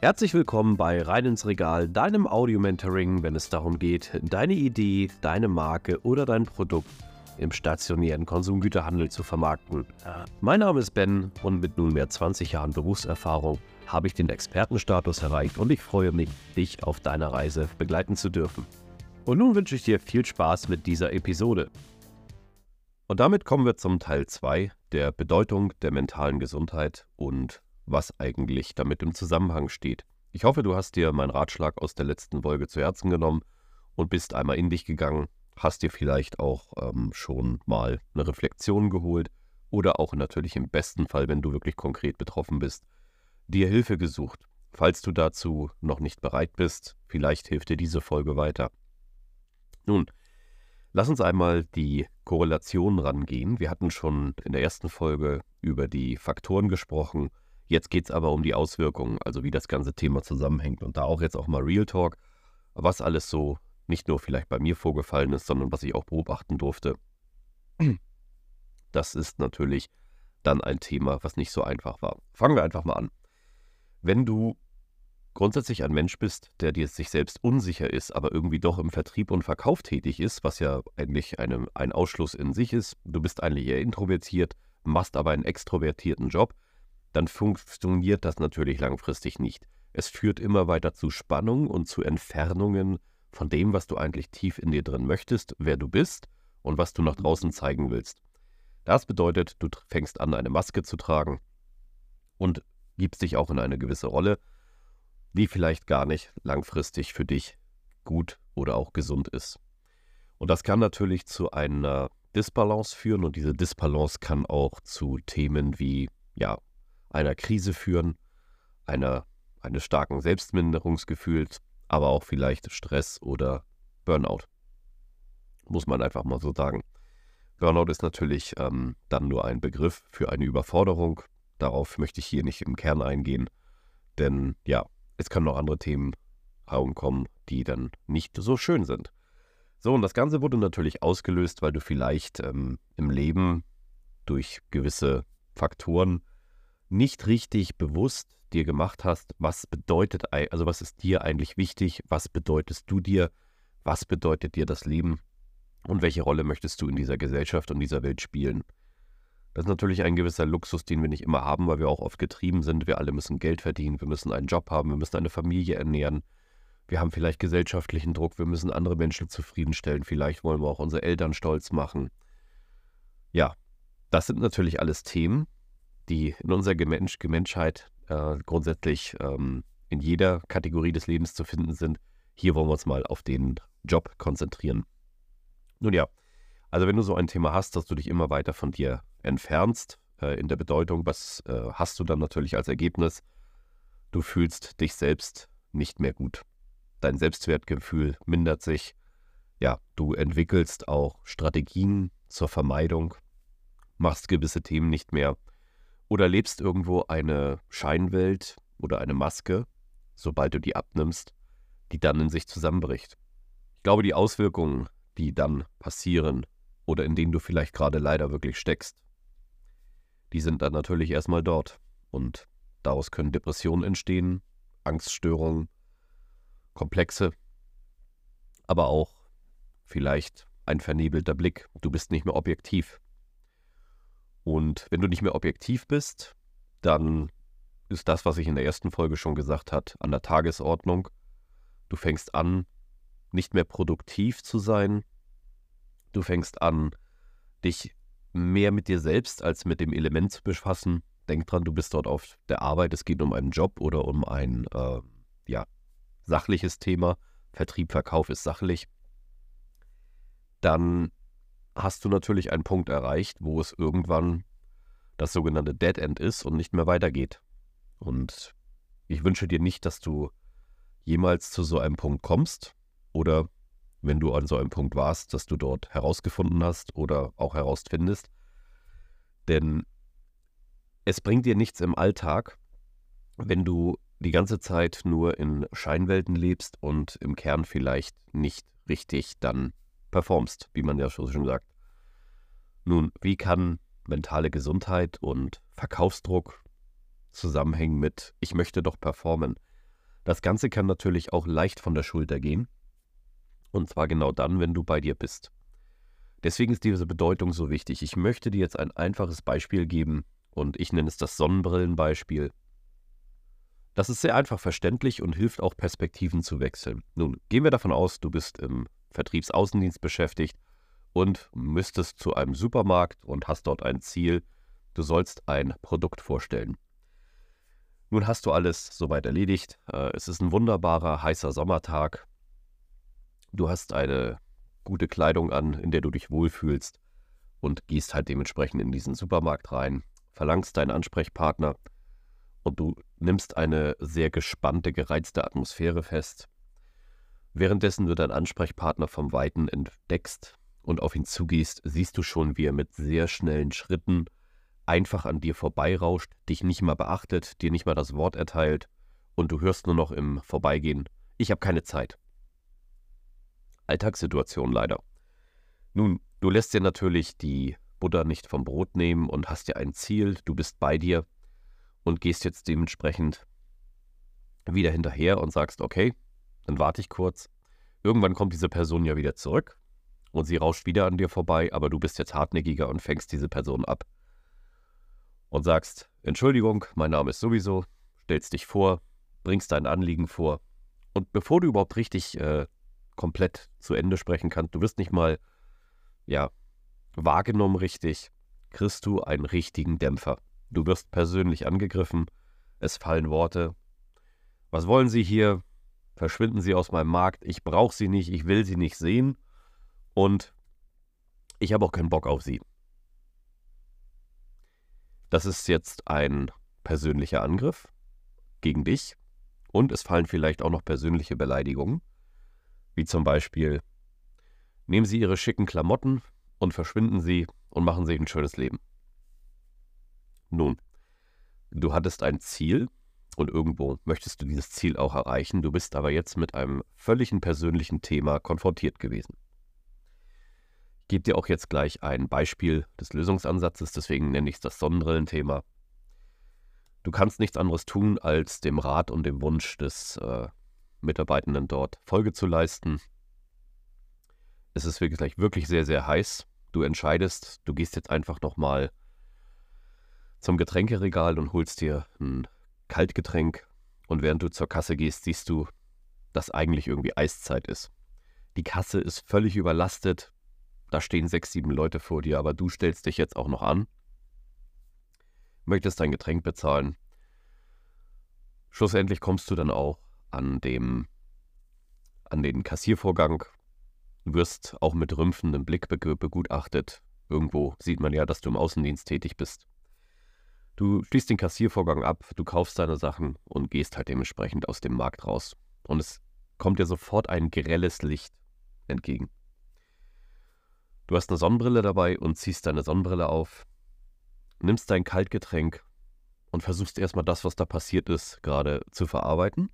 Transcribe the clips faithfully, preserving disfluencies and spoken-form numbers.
Herzlich willkommen bei Rein ins Regal, deinem Audio-Mentoring, wenn es darum geht, deine Idee, deine Marke oder dein Produkt im stationären Konsumgüterhandel zu vermarkten. Mein Name ist Ben und mit nunmehr zwanzig Jahren Berufserfahrung habe ich den Expertenstatus erreicht und ich freue mich, dich auf deiner Reise begleiten zu dürfen. Und nun wünsche ich dir viel Spaß mit dieser Episode. Und damit kommen wir zum Teil zwei der Bedeutung der mentalen Gesundheit und was eigentlich damit im Zusammenhang steht. Ich hoffe, du hast dir meinen Ratschlag aus der letzten Folge zu Herzen genommen und bist einmal in dich gegangen, hast dir vielleicht auch ähm, schon mal eine Reflexion geholt oder auch natürlich im besten Fall, wenn du wirklich konkret betroffen bist, dir Hilfe gesucht. Falls du dazu noch nicht bereit bist, vielleicht hilft dir diese Folge weiter. Nun, lass uns einmal die Korrelation rangehen. Wir hatten schon in der ersten Folge über die Faktoren gesprochen. Jetzt geht es aber um die Auswirkungen, also wie das ganze Thema zusammenhängt. Und da auch jetzt auch mal Real Talk, was alles so nicht nur vielleicht bei mir vorgefallen ist, sondern was ich auch beobachten durfte. Das ist natürlich dann ein Thema, was nicht so einfach war. Fangen wir einfach mal an. Wenn du grundsätzlich ein Mensch bist, der dir sich selbst unsicher ist, aber irgendwie doch im Vertrieb und Verkauf tätig ist, was ja eigentlich eine, ein Ausschluss in sich ist, du bist eigentlich eher introvertiert, machst aber einen extrovertierten Job, dann funktioniert das natürlich langfristig nicht. Es führt immer weiter zu Spannung und zu Entfernungen von dem, was du eigentlich tief in dir drin möchtest, wer du bist und was du nach draußen zeigen willst. Das bedeutet, du fängst an, eine Maske zu tragen und gibst dich auch in eine gewisse Rolle, die vielleicht gar nicht langfristig für dich gut oder auch gesund ist. Und das kann natürlich zu einer Disbalance führen und diese Disbalance kann auch zu Themen wie, ja, einer Krise führen, einer, eines starken Selbstminderungsgefühls, aber auch vielleicht Stress oder Burnout. Muss man einfach mal so sagen. Burnout ist natürlich ähm, dann nur ein Begriff für eine Überforderung. Darauf möchte ich hier nicht im Kern eingehen, denn ja, es können noch andere Themen herumkommen, die dann nicht so schön sind. So, und das Ganze wurde natürlich ausgelöst, weil du vielleicht ähm, im Leben durch gewisse Faktoren nicht richtig bewusst dir gemacht hast, was bedeutet, also was ist dir eigentlich wichtig, was bedeutest du dir, was bedeutet dir das Leben und welche Rolle möchtest du in dieser Gesellschaft und dieser Welt spielen. Das ist natürlich ein gewisser Luxus, den wir nicht immer haben, weil wir auch oft getrieben sind. Wir alle müssen Geld verdienen, wir müssen einen Job haben, wir müssen eine Familie ernähren. Wir haben vielleicht gesellschaftlichen Druck, wir müssen andere Menschen zufriedenstellen. Vielleicht wollen wir auch unsere Eltern stolz machen. Ja, das sind natürlich alles Themen, die in unserer Gemensch Menschheit äh, grundsätzlich ähm, in jeder Kategorie des Lebens zu finden sind. Hier wollen wir uns mal auf den Job konzentrieren. Nun ja, also wenn du so ein Thema hast, dass du dich immer weiter von dir entfernst, äh, in der Bedeutung, was äh, hast du dann natürlich als Ergebnis? Du fühlst dich selbst nicht mehr gut. Dein Selbstwertgefühl mindert sich. Ja, du entwickelst auch Strategien zur Vermeidung, machst gewisse Themen nicht mehr oder lebst irgendwo eine Scheinwelt oder eine Maske, sobald du die abnimmst, die dann in sich zusammenbricht. Ich glaube, die Auswirkungen, die dann passieren oder in denen du vielleicht gerade leider wirklich steckst, die sind dann natürlich erstmal dort und daraus können Depressionen entstehen, Angststörungen, Komplexe, aber auch vielleicht ein vernebelter Blick. Du bist nicht mehr objektiv. Und wenn du nicht mehr objektiv bist, dann ist das, was ich in der ersten Folge schon gesagt habe, an der Tagesordnung. Du fängst an, nicht mehr produktiv zu sein. Du fängst an, dich mehr mit dir selbst als mit dem Element zu befassen. Denk dran, du bist dort auf der Arbeit. Es geht um einen Job oder um ein äh, ja, sachliches Thema. Vertrieb, Verkauf ist sachlich. Dann hast du natürlich einen Punkt erreicht, wo es irgendwann das sogenannte Dead End ist und nicht mehr weitergeht. Und ich wünsche dir nicht, dass du jemals zu so einem Punkt kommst oder wenn du an so einem Punkt warst, dass du dort herausgefunden hast oder auch herausfindest. Denn es bringt dir nichts im Alltag, wenn du die ganze Zeit nur in Scheinwelten lebst und im Kern vielleicht nicht richtig dann performst, wie man ja schon sagt. Nun, wie kann mentale Gesundheit und Verkaufsdruck zusammenhängen mit, ich möchte doch performen? Das Ganze kann natürlich auch leicht von der Schulter gehen. Und zwar genau dann, wenn du bei dir bist. Deswegen ist diese Bedeutung so wichtig. Ich möchte dir jetzt ein einfaches Beispiel geben und ich nenne es das Sonnenbrillenbeispiel. Das ist sehr einfach verständlich und hilft auch, Perspektiven zu wechseln. Nun, gehen wir davon aus, du bist im Vertriebsaußendienst beschäftigt und müsstest zu einem Supermarkt und hast dort ein Ziel. Du sollst ein Produkt vorstellen. Nun hast du alles soweit erledigt. Es ist ein wunderbarer, heißer Sommertag. Du hast eine gute Kleidung an, in der du dich wohlfühlst und gehst halt dementsprechend in diesen Supermarkt rein, verlangst deinen Ansprechpartner und du nimmst eine sehr gespannte, gereizte Atmosphäre fest. Währenddessen du deinen Ansprechpartner vom Weiten entdeckst und auf ihn zugehst, siehst du schon, wie er mit sehr schnellen Schritten einfach an dir vorbeirauscht, dich nicht mal beachtet, dir nicht mal das Wort erteilt und du hörst nur noch im Vorbeigehen: Ich habe keine Zeit. Alltagssituation leider. Nun, du lässt dir natürlich die Butter nicht vom Brot nehmen und hast dir ein Ziel, du bist bei dir und gehst jetzt dementsprechend wieder hinterher und sagst, okay, dann warte ich kurz. Irgendwann kommt diese Person ja wieder zurück und sie rauscht wieder an dir vorbei, aber du bist jetzt hartnäckiger und fängst diese Person ab und sagst, Entschuldigung, mein Name ist sowieso, stellst dich vor, bringst dein Anliegen vor und bevor du überhaupt richtig äh, komplett zu Ende sprechen kannst, du wirst nicht mal ja, wahrgenommen richtig, kriegst du einen richtigen Dämpfer. Du wirst persönlich angegriffen, es fallen Worte. Was wollen Sie hier? Verschwinden Sie aus meinem Markt, ich brauche Sie nicht, ich will Sie nicht sehen und ich habe auch keinen Bock auf Sie. Das ist jetzt ein persönlicher Angriff gegen dich und es fallen vielleicht auch noch persönliche Beleidigungen, wie zum Beispiel: Nehmen Sie Ihre schicken Klamotten und verschwinden Sie und machen sich ein schönes Leben. Nun, du hattest ein Ziel und irgendwo möchtest du dieses Ziel auch erreichen. Du bist aber jetzt mit einem völligen persönlichen Thema konfrontiert gewesen. Ich gebe dir auch jetzt gleich ein Beispiel des Lösungsansatzes, deswegen nenne ich es das Sonnenbrillenthema. Du kannst nichts anderes tun, als dem Rat und dem Wunsch des äh, Mitarbeitenden dort Folge zu leisten. Es ist wirklich, wirklich sehr, sehr heiß. Du entscheidest, du gehst jetzt einfach nochmal zum Getränkeregal und holst dir ein Kaltgetränk. Und während du zur Kasse gehst, siehst du, dass eigentlich irgendwie Eiszeit ist. Die Kasse ist völlig überlastet. Da stehen sechs, sieben Leute vor dir, aber du stellst dich jetzt auch noch an. Möchtest dein Getränk bezahlen. Schlussendlich kommst du dann auch an, dem, an den Kassiervorgang. Du wirst auch mit rümpfendem Blick begutachtet. Irgendwo sieht man ja, dass du im Außendienst tätig bist. Du schließt den Kassiervorgang ab, du kaufst deine Sachen und gehst halt dementsprechend aus dem Markt raus. Und es kommt dir sofort ein grelles Licht entgegen. Du hast eine Sonnenbrille dabei und ziehst deine Sonnenbrille auf, nimmst dein Kaltgetränk und versuchst erstmal das, was da passiert ist, gerade zu verarbeiten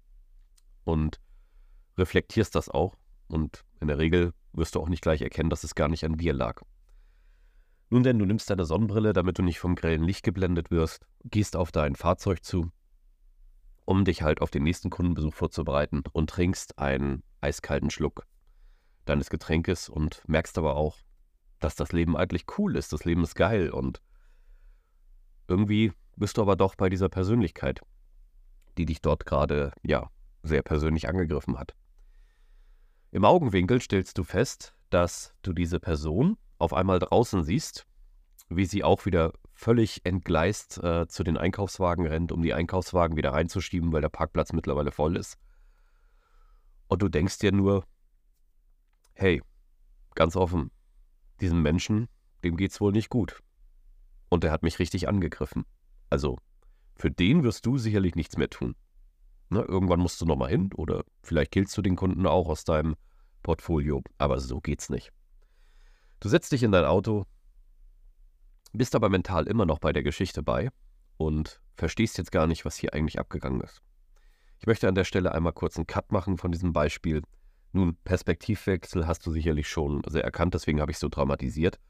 und reflektierst das auch. Und in der Regel wirst du auch nicht gleich erkennen, dass es gar nicht an dir lag. Nun denn, du nimmst deine Sonnenbrille, damit du nicht vom grellen Licht geblendet wirst, gehst auf dein Fahrzeug zu, um dich halt auf den nächsten Kundenbesuch vorzubereiten und trinkst einen eiskalten Schluck deines Getränkes und merkst aber auch, dass das Leben eigentlich cool ist, das Leben ist geil und irgendwie bist du aber doch bei dieser Persönlichkeit, die dich dort gerade, ja, sehr persönlich angegriffen hat. Im Augenwinkel stellst du fest, dass du diese Person auf einmal draußen siehst, wie sie auch wieder völlig entgleist äh, zu den Einkaufswagen rennt, um die Einkaufswagen wieder reinzuschieben, weil der Parkplatz mittlerweile voll ist. Und du denkst dir nur, hey, ganz offen, diesem Menschen, dem geht's wohl nicht gut. Und der hat mich richtig angegriffen. Also, für den wirst du sicherlich nichts mehr tun. Ne, irgendwann musst du nochmal hin oder vielleicht killst du den Kunden auch aus deinem Portfolio, aber so geht's nicht. Du setzt dich in dein Auto, bist aber mental immer noch bei der Geschichte bei und verstehst jetzt gar nicht, was hier eigentlich abgegangen ist. Ich möchte an der Stelle einmal kurz einen Cut machen von diesem Beispiel. Nun, Perspektivwechsel hast du sicherlich schon sehr erkannt, deswegen habe ich es so dramatisiert.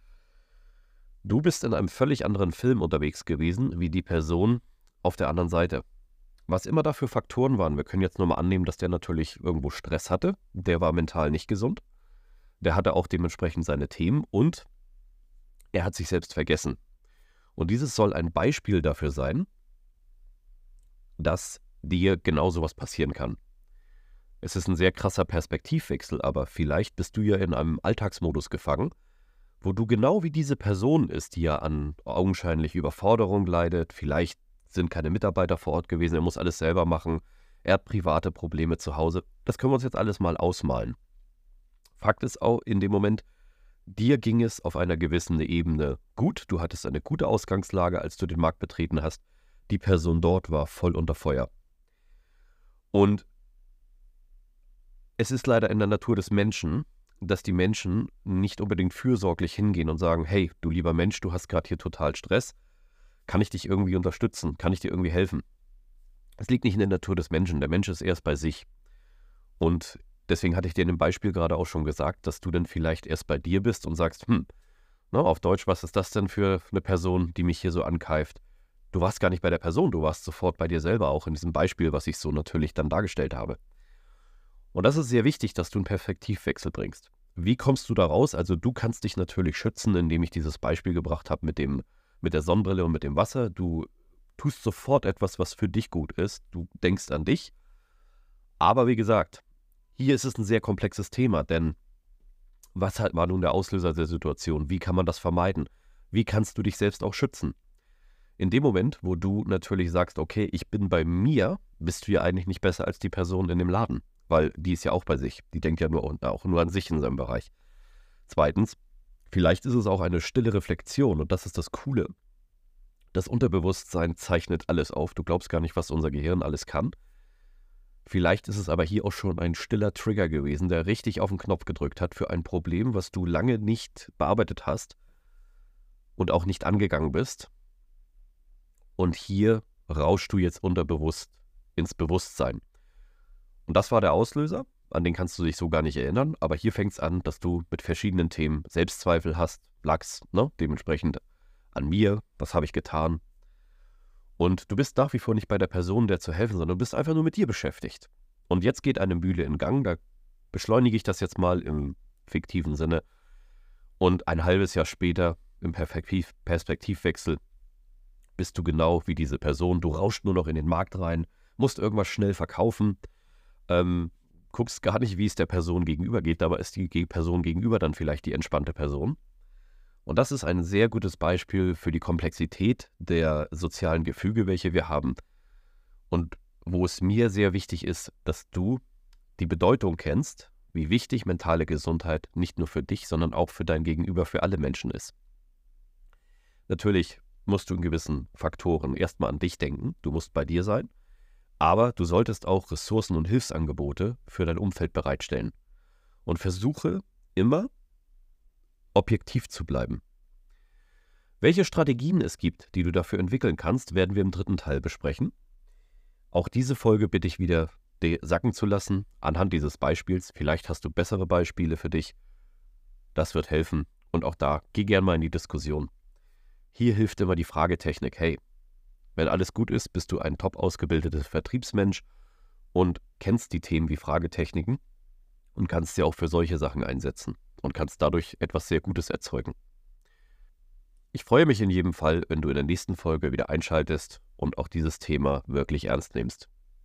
Du bist in einem völlig anderen Film unterwegs gewesen, wie die Person auf der anderen Seite. Was immer da für Faktoren waren, wir können jetzt nur mal annehmen, dass der natürlich irgendwo Stress hatte, der war mental nicht gesund, der hatte auch dementsprechend seine Themen und er hat sich selbst vergessen. Und dieses soll ein Beispiel dafür sein, dass dir genau sowas passieren kann. Es ist ein sehr krasser Perspektivwechsel, aber vielleicht bist du ja in einem Alltagsmodus gefangen, wo du genau wie diese Person ist, die ja an augenscheinlich Überforderung leidet, vielleicht sind keine Mitarbeiter vor Ort gewesen, er muss alles selber machen, er hat private Probleme zu Hause. Das können wir uns jetzt alles mal ausmalen. Fakt ist auch in dem Moment, dir ging es auf einer gewissen Ebene gut, du hattest eine gute Ausgangslage, als du den Markt betreten hast, die Person dort war voll unter Feuer. Und es ist leider in der Natur des Menschen, dass die Menschen nicht unbedingt fürsorglich hingehen und sagen, hey, du lieber Mensch, du hast gerade hier total Stress, kann ich dich irgendwie unterstützen, kann ich dir irgendwie helfen? Es liegt nicht in der Natur des Menschen, der Mensch ist erst bei sich. Und deswegen hatte ich dir in dem Beispiel gerade auch schon gesagt, dass du dann vielleicht erst bei dir bist und sagst, hm, na, auf Deutsch, was ist das denn für eine Person, die mich hier so ankeift? Du warst gar nicht bei der Person, du warst sofort bei dir selber, auch in diesem Beispiel, was ich so natürlich dann dargestellt habe. Und das ist sehr wichtig, dass du einen Perspektivwechsel bringst. Wie kommst du da raus? Also du kannst dich natürlich schützen, indem ich dieses Beispiel gebracht habe mit dem, mit der Sonnenbrille und mit dem Wasser. Du tust sofort etwas, was für dich gut ist. Du denkst an dich. Aber wie gesagt, hier ist es ein sehr komplexes Thema, denn was halt war nun der Auslöser der Situation? Wie kann man das vermeiden? Wie kannst du dich selbst auch schützen? In dem Moment, wo du natürlich sagst, okay, ich bin bei mir, bist du ja eigentlich nicht besser als die Person in dem Laden. Weil die ist ja auch bei sich. Die denkt ja nur, auch nur an sich in seinem Bereich. Zweitens, vielleicht ist es auch eine stille Reflexion und das ist das Coole. Das Unterbewusstsein zeichnet alles auf. Du glaubst gar nicht, was unser Gehirn alles kann. Vielleicht ist es aber hier auch schon ein stiller Trigger gewesen, der richtig auf den Knopf gedrückt hat für ein Problem, was du lange nicht bearbeitet hast und auch nicht angegangen bist. Und hier rauschst du jetzt unterbewusst ins Bewusstsein. Und das war der Auslöser, an den kannst du dich so gar nicht erinnern, aber hier fängt es an, dass du mit verschiedenen Themen Selbstzweifel hast, lagst, ne, dementsprechend an mir, was habe ich getan? Und du bist nach wie vor nicht bei der Person, der zu helfen, sondern du bist einfach nur mit dir beschäftigt. Und jetzt geht eine Mühle in Gang, da beschleunige ich das jetzt mal im fiktiven Sinne. Und ein halbes Jahr später, im Perspektiv- Perspektivwechsel, bist du genau wie diese Person, du rauschst nur noch in den Markt rein, musst irgendwas schnell verkaufen, Ähm, guckst gar nicht, wie es der Person gegenüber geht, dabei ist die Person gegenüber dann vielleicht die entspannte Person. Und das ist ein sehr gutes Beispiel für die Komplexität der sozialen Gefüge, welche wir haben. Und wo es mir sehr wichtig ist, dass du die Bedeutung kennst, wie wichtig mentale Gesundheit nicht nur für dich, sondern auch für dein Gegenüber, für alle Menschen ist. Natürlich musst du in gewissen Faktoren erstmal an dich denken, du musst bei dir sein. Aber du solltest auch Ressourcen und Hilfsangebote für dein Umfeld bereitstellen. Und versuche immer, objektiv zu bleiben. Welche Strategien es gibt, die du dafür entwickeln kannst, werden wir im dritten Teil besprechen. Auch diese Folge bitte ich wieder sacken zu lassen, anhand dieses Beispiels. Vielleicht hast du bessere Beispiele für dich. Das wird helfen. Und auch da, geh gerne mal in die Diskussion. Hier hilft immer die Fragetechnik. Hey, wenn alles gut ist, bist du ein top ausgebildeter Vertriebsmensch und kennst die Themen wie Fragetechniken und kannst sie auch für solche Sachen einsetzen und kannst dadurch etwas sehr Gutes erzeugen. Ich freue mich in jedem Fall, wenn du in der nächsten Folge wieder einschaltest und auch dieses Thema wirklich ernst nimmst.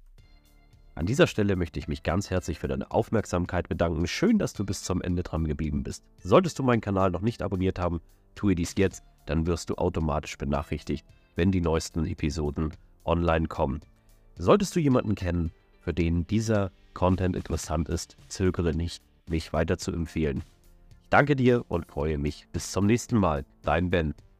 An dieser Stelle möchte ich mich ganz herzlich für deine Aufmerksamkeit bedanken. Schön, dass du bis zum Ende dran geblieben bist. Solltest du meinen Kanal noch nicht abonniert haben, tue dies jetzt, dann wirst du automatisch benachrichtigt, wenn die neuesten Episoden online kommen. Solltest du jemanden kennen, für den dieser Content interessant ist, zögere nicht, mich weiter zu empfehlen. Ich danke dir und freue mich. Bis zum nächsten Mal. Dein Ben.